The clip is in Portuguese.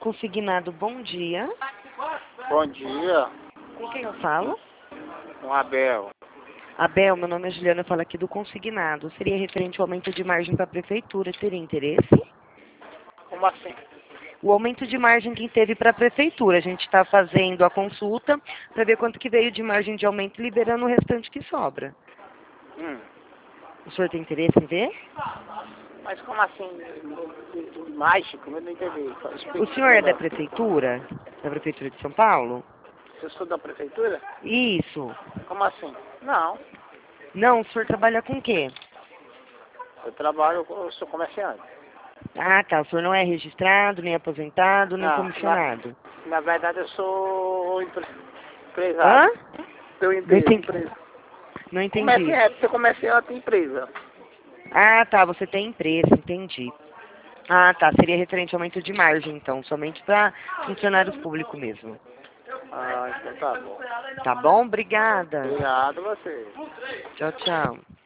Consignado, bom dia. Bom dia, Com quem eu falo? com Abel. Abel, meu nome é Juliana, eu falo aqui do Consignado. Seria referente ao aumento de margem para a prefeitura. Teria interesse? Como assim? O aumento de margem que teve para a prefeitura. A gente está fazendo a consulta para ver quanto que veio de margem de aumento, liberando o restante que sobra. O senhor tem interesse em ver? Mas como assim? Mágico? Eu não entendi. O senhor é da prefeitura? Da prefeitura de São Paulo? Eu sou da prefeitura? Isso. Como assim? Não. Não, o senhor trabalha com o quê? Eu sou comerciante. Ah, tá. O senhor não é registrado, nem aposentado, nem Não, comissionado. na verdade eu sou Hã? empresário. Tenho Não empresa. entendi. Não entendi. Sou comerciante e empresa. Ah, tá. Você tem empresa, entendi. Ah, tá. Seria referente ao aumento de margem, então. Somente para funcionários públicos mesmo. Ah, então tá bom. Tá bom? Obrigada. Obrigado a você. Tchau, tchau.